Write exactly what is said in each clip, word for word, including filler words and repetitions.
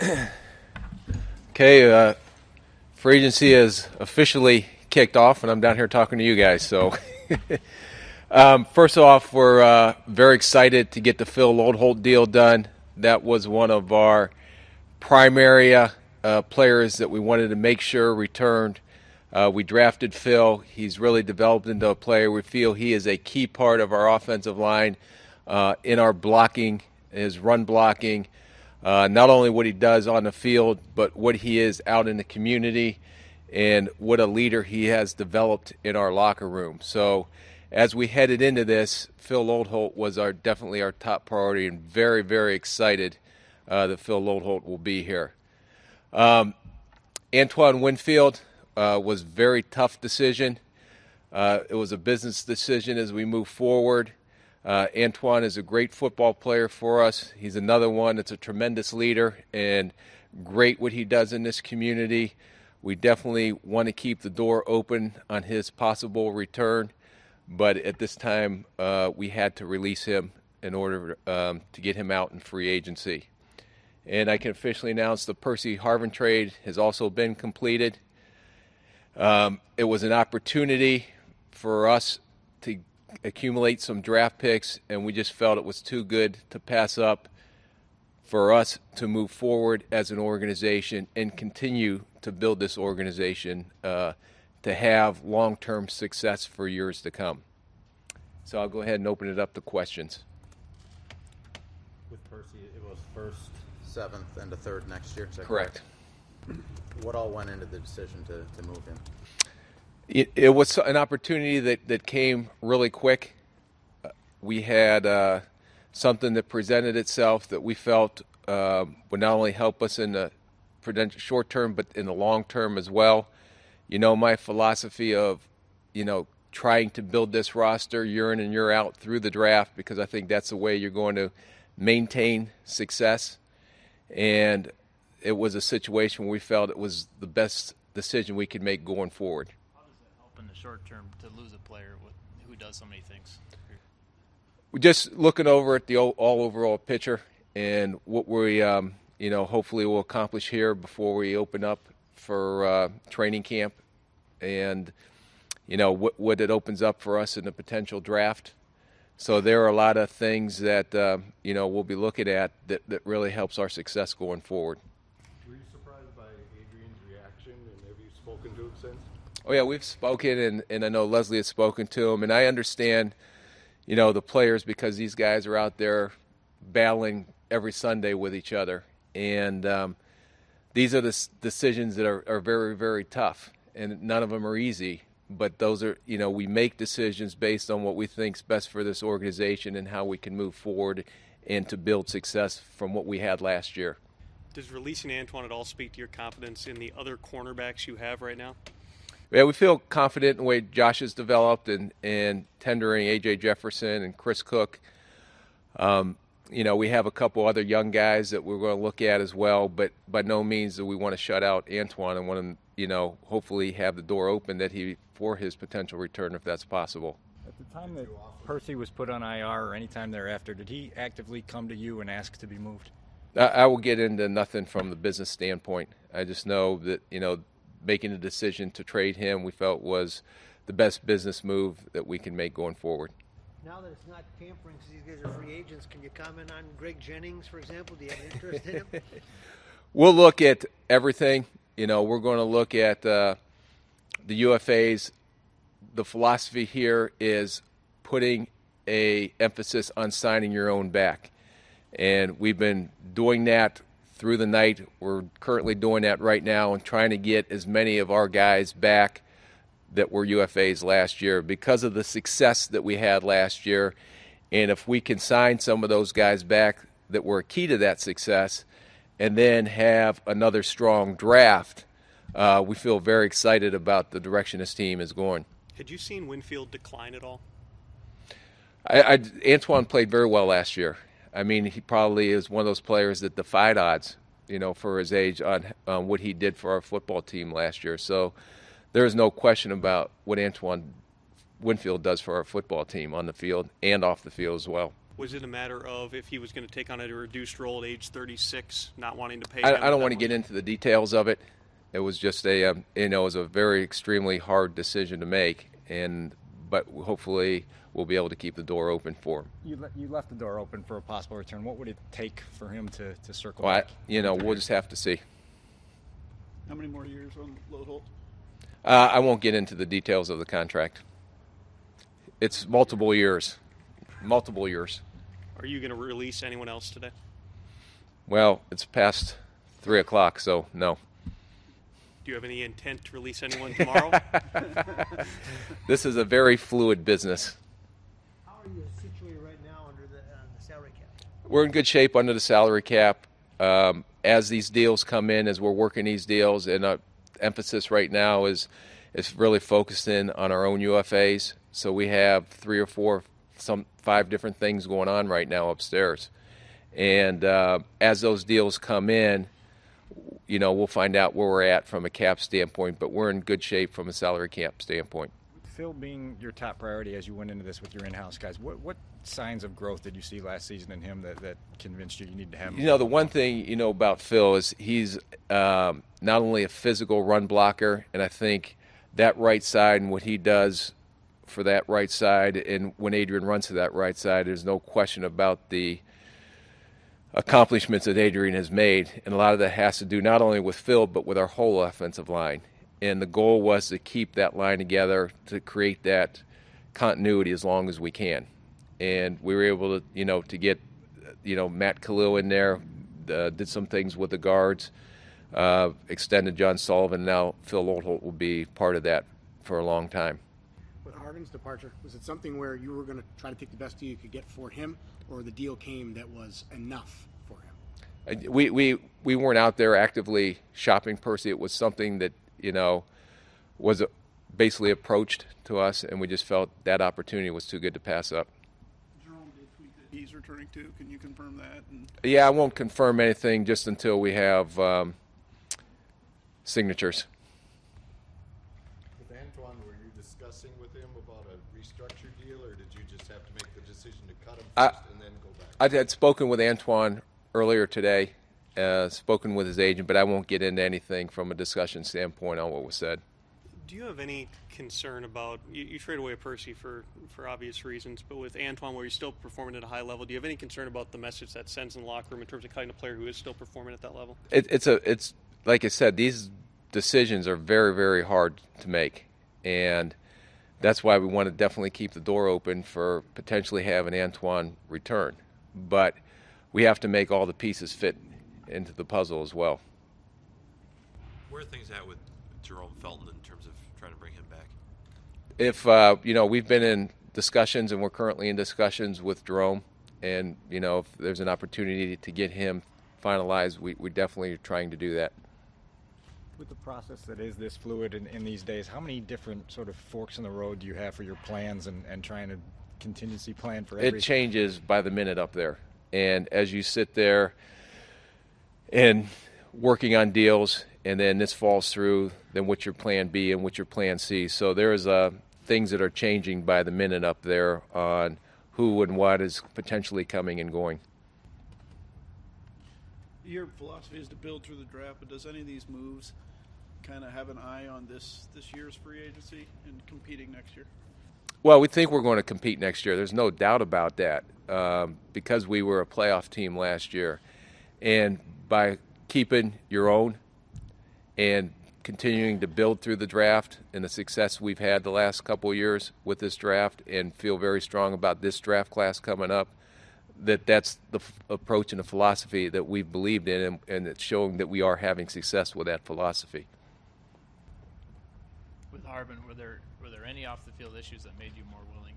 Okay, uh, free agency has officially kicked off, and I'm down here talking to you guys. So, um, first off, we're uh, very excited to get the Phil Loadholt deal done. That was one of our primary uh, uh, players that we wanted to make sure returned. Uh, we drafted Phil. He's really developed into a player. We feel he is a key part of our offensive line uh, in our blocking, his run blocking. Uh, not only what he does on the field, but what he is out in the community and what a leader he has developed in our locker room. So as we headed into this, Phil Loadholt was our definitely our top priority, and very, very excited uh, that Phil Loadholt will be here. Um, Antoine Winfield uh, was a very tough decision. Uh, it was a business decision as we move forward. Uh, Antoine is a great football player for us. He's another one that's a tremendous leader and great what he does in this community. We definitely want to keep the door open on his possible return, but at this time uh, we had to release him in order um, to get him out in free agency. And I can officially announce the Percy Harvin trade has also been completed. Um, it was an opportunity for us to accumulate some draft picks, and we just felt it was too good to pass up for us to move forward as an organization and continue to build this organization uh, to have long-term success for years to come. So I'll go ahead and open it up to questions. With Percy, it was first, seventh, and a third next year. Is that correct? correct? What all went into the decision to, to move him? It, it was an opportunity that, that came really quick. Uh, we had uh, something that presented itself that we felt uh, would not only help us in the short term, but in the long term as well. You know, my philosophy of, you know, trying to build this roster year in and year out through the draft, because I think that's the way you're going to maintain success. And it was a situation where we felt it was the best decision we could make going forward. In the short term to lose a player with, who does so many things? We're just looking over at the all, all overall picture and what we, um, you know, hopefully will accomplish here before we open up for uh, training camp, and you know what, what it opens up for us in the potential draft. So there are a lot of things that uh, you know we'll be looking at that, that really helps our success going forward. Were you surprised by Adrian's reaction, and have you spoken to him since? Oh, yeah, we've spoken, and, and I know Leslie has spoken to him, and I understand, you know, the players, because these guys are out there battling every Sunday with each other, and um, these are the s- decisions that are, are very, very tough, and none of them are easy, but those are, you know, we make decisions based on what we think is best for this organization and how we can move forward and to build success from what we had last year. Does releasing Antoine at all speak to your confidence in the other cornerbacks you have right now? Yeah, we feel confident in the way Josh has developed, and, and tendering A J Jefferson and Chris Cook. Um, you know, we have a couple other young guys that we're going to look at as well, but by no means do we want to shut out Antoine and want to, you know, hopefully have the door open that he for his potential return if that's possible. At the time that Percy was put on I R or any time thereafter, did he actively come to you and ask to be moved? I, I will get into nothing from the business standpoint. I just know that, you know, making a decision to trade him we felt was the best business move that we can make going forward. Now that it's not tampering, because these guys are free agents, can you comment on Greg Jennings, for example? Do you have an interest in him? We'll look at everything. You know, we're going to look at uh, the U F As. The philosophy here is putting a emphasis on signing your own back, and we've been doing that through the night. We're currently doing that right now and trying to get as many of our guys back that were U F As last year because of the success that we had last year. And if we can sign some of those guys back that were key to that success and then have another strong draft, uh, we feel very excited about the direction this team is going. Had you seen Winfield decline at all? I, I, Antoine played very well last year. I mean, he probably is one of those players that defied odds, you know, for his age on um, what he did for our football team last year. So there is no question about what Antoine Winfield does for our football team on the field and off the field as well. Was it a matter of if he was going to take on a reduced role at age thirty-six, not wanting to pay? I, him I don't that want to much? get into the details of it. It was just a, um, you know, it was a very extremely hard decision to make, and but hopefully we'll be able to keep the door open for him. You, le- you left the door open for a possible return. What would it take for him to, to circle Well, I, back? you know, we'll just have to see. How many more years on Loadholt? Uh, I won't get into the details of the contract. It's multiple years, multiple years. Are you going to release anyone else today? Well, it's past three o'clock, so no. Do you have any intent to release anyone tomorrow? This is a very fluid business. How are you situated right now under the, uh, the salary cap? We're in good shape under the salary cap. Um, as these deals come in, as we're working these deals, and our emphasis right now is is really focused in on our own U F As. So we have three or four, some five different things going on right now upstairs. And uh, as those deals come in, you know, we'll find out where we're at from a cap standpoint, but we're in good shape from a salary cap standpoint. Phil being your top priority as you went into this with your in-house guys, what what signs of growth did you see last season in him that, that convinced you you need to have him? You know, the one thing, you know, about Phil is he's um, not only a physical run blocker, and I think that right side and what he does for that right side, and when Adrian runs to that right side, there's no question about the accomplishments that Adrian has made, and a lot of that has to do not only with Phil but with our whole offensive line. And the goal was to keep that line together, to create that continuity as long as we can. And we were able to, you know, to get, you know, Matt Khalil in there, uh, did some things with the guards, uh, extended John Sullivan. Now Phil Loadholt will be part of that for a long time. With Harvin's departure, was it something where you were going to try to take the best deal you could get for him, or the deal came that was enough for him? Uh, We we we weren't out there actively shopping Percy. It was something that, you know, was basically approached to us, and we just felt that opportunity was too good to pass up. Jerome did tweet that he's returning too. Can you confirm that? And Yeah, I won't confirm anything just until we have um, signatures. With Antoine, were you discussing with him about a restructured deal, or did you just have to make the decision to cut him I- first and then go back? I had spoken with Antoine earlier today, uh, spoken with his agent, but I won't get into anything from a discussion standpoint on what was said. Do you have any concern about you, you trade away Percy for, for obvious reasons, but with Antoine, where he's still performing at a high level, do you have any concern about the message that sends in the locker room in terms of cutting a player who is still performing at that level? It, it's a it's like I said, these decisions are very very hard to make, and that's why we want to definitely keep the door open for potentially having Antoine return, but we have to make all the pieces fit into the puzzle as well. Where are things at with Jerome Felton in terms of trying to bring him back? If uh, you know, we've been in discussions, and we're currently in discussions with Jerome, and you know, if there's an opportunity to get him finalized, we we definitely are trying to do that. With the process that is this fluid in, in these days, how many different sort of forks in the road do you have for your plans and, and trying to contingency plan for every? It changes by the minute up there, and as you sit there and working on deals, and then this falls through, then what's your plan B and what's your plan C? So there's uh, things that are changing by the minute up there on who and what is potentially coming and going. your philosophy is to build through the draft, but does any of these moves kind of have an eye on this this year's free agency and competing next year? Well, we think we're going to compete next year. There's no doubt about that, um, because we were a playoff team last year. And by keeping your own and continuing to build through the draft and the success we've had the last couple of years with this draft, and feel very strong about this draft class coming up, that that's the f- approach and the philosophy that we've believed in, and, and it's showing that we are having success with that philosophy. With Harbin, were there were there any off the field issues that made you more willing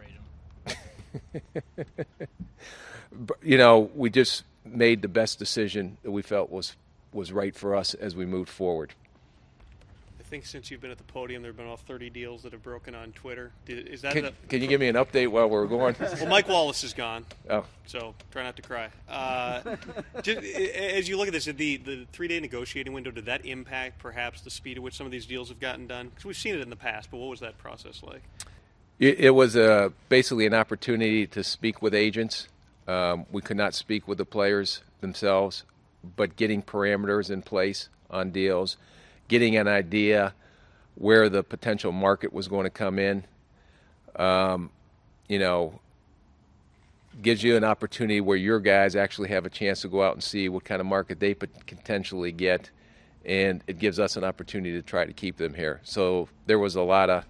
to trade him? But, you know, we just made the best decision that we felt was was right for us as we moved forward. I think since you've been at the podium, there have been off thirty deals that have broken on Twitter. Did, is that Can, the, can you give me an update while we're going? well, Mike Wallace is gone, Oh. so try not to cry. Uh, did, as you look at this, did the, the three-day negotiating window, did that impact perhaps the speed at which some of these deals have gotten done? Because we've seen it in the past, but what was that process like? It, it was a, basically an opportunity to speak with agents Um, we could not speak with the players themselves, but getting parameters in place on deals, getting an idea where the potential market was going to come in, um, you know, gives you an opportunity where your guys actually have a chance to go out and see what kind of market they pot- potentially get, and it gives us an opportunity to try to keep them here. So there was a lot of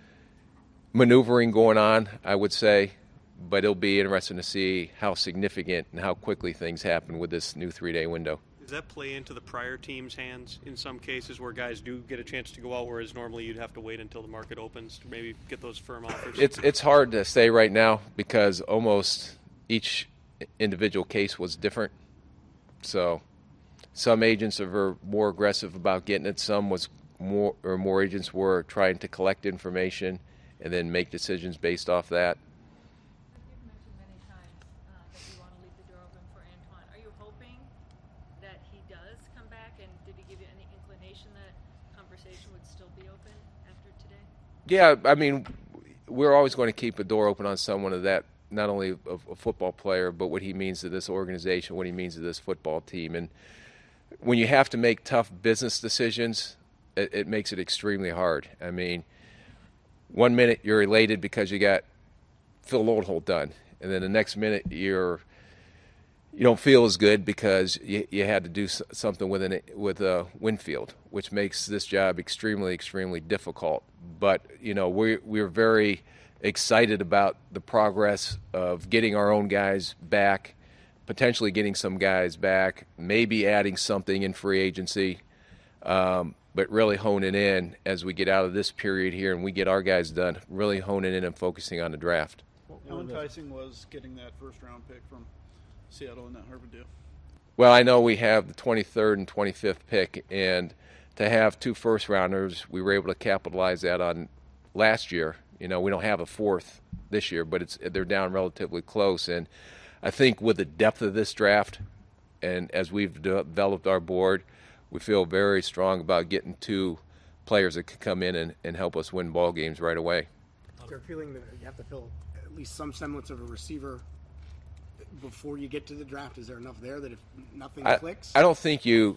maneuvering going on, I would say, but it'll be interesting to see how significant and how quickly things happen with this new three-day window. Does that play into the prior team's hands in some cases where guys do get a chance to go out, whereas normally you'd have to wait until the market opens to maybe get those firm offers? It's it's hard to say right now because almost each individual case was different. So some agents are more aggressive about getting it. Some was more or more agents were trying to collect information and then make decisions based off that. You've mentioned many times uh, that you want to leave the door open for Antoine. Are you hoping that he does come back, and did he give you any inclination that conversation would still be open after today? Yeah, I mean, we're always going to keep a door open on someone of that, not only a, a football player, but what he means to this organization, what he means to this football team. And when you have to make tough business decisions, it, it makes it extremely hard. I mean, one minute you're elated because you got Phil Loadholt done, and then the next minute you're you don't feel as good because you, you had to do something with an with a Winfield, which makes this job extremely, extremely difficult. But you know, we we're very excited about the progress of getting our own guys back, potentially getting some guys back, maybe adding something in free agency, um, but really honing in as we get out of this period here and we get our guys done, really honing in and focusing on the draft. How enticing was getting that first-round pick from Seattle in that Harvard deal? Well, I know we have the twenty-third and twenty-fifth pick, and to have two first-rounders, we were able to capitalize that on last year. You know, we don't have a fourth this year, but it's they're down relatively close. And I think with the depth of this draft, and as we've developed our board, we feel very strong about getting two players that could come in and, and help us win ball games right away. Is there a feeling that you have to fill at least some semblance of a receiver before you get to the draft? Is there enough there that if nothing I, clicks? I don't think you,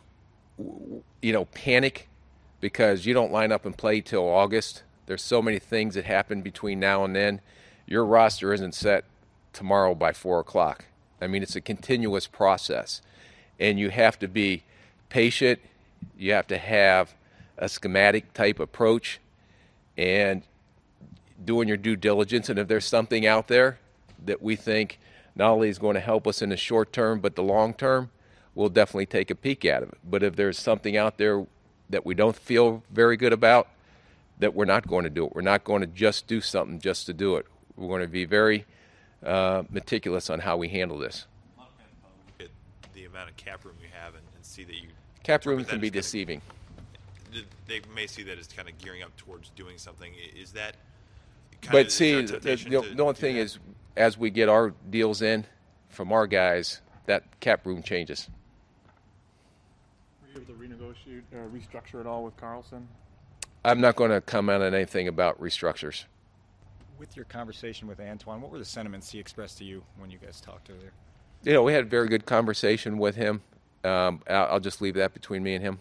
you know, panic because you don't line up and play till August. There's so many things that happen between now and then. Your roster isn't set tomorrow by four o'clock. I mean, it's a continuous process, and you have to be patient. You have to have a schematic type approach and doing your due diligence. And if there's something out there that we think not only is going to help us in the short term but the long term, we'll definitely take a peek at it. But if there's something out there that we don't feel very good about, that we're not going to do it. We're not going to just do something just to do it. We're going to be very uh, meticulous on how we handle this. Look at the amount of cap room you have and, and see that you cap room can be deceiving. Kinda, they may see that as kind of gearing up towards doing something. Is that? Kind but of, see, is the, there the, the only thing that? is, as we get our deals in from our guys, that cap room changes. Were you able to renegotiate or restructure it all with Carlson? I'm not going to comment on anything about restructures. With your conversation with Antoine, what were the sentiments he expressed to you when you guys talked earlier? You know, we had a very good conversation with him. Um, I'll, I'll just leave that between me and him.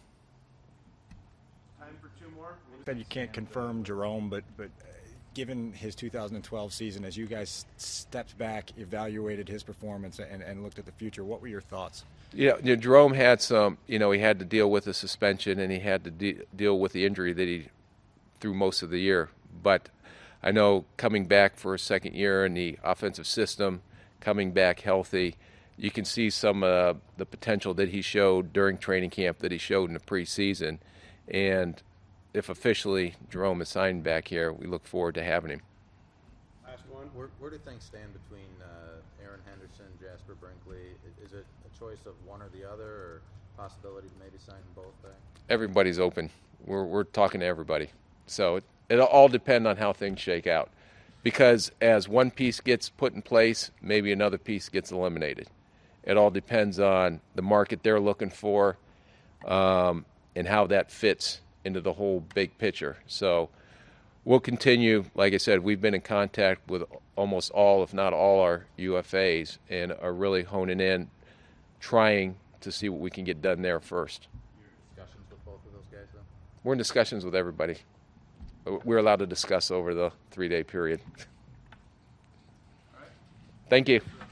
Time for two more. You said you can't confirm Jerome, but but uh, given his two thousand twelve season, as you guys stepped back, evaluated his performance, and, and looked at the future, what were your thoughts? Yeah, you know, Jerome had some, you know, he had to deal with the suspension and he had to de- deal with the injury that he through most of the year. But I know coming back for a second year in the offensive system, coming back healthy, you can see some of uh, the potential that he showed during training camp that he showed in the preseason. And if officially Jerome is signed back here, we look forward to having him. Last one. Where, where do things stand between uh, Aaron Henderson, Jasper Brinkley? Is it a choice of one or the other, or possibility to maybe sign them both back? Everybody's open. We're we're talking to everybody. So it, it'll all depend on how things shake out. Because as one piece gets put in place, maybe another piece gets eliminated. It all depends on the market they're looking for um, and how that fits into the whole big picture. So we'll continue. Like I said, we've been in contact with almost all, if not all, our U F As and are really honing in, trying to see what we can get done there first. Your discussions with both of those guys, though? We're in discussions with everybody. We're allowed to discuss over the three-day period. Thank you.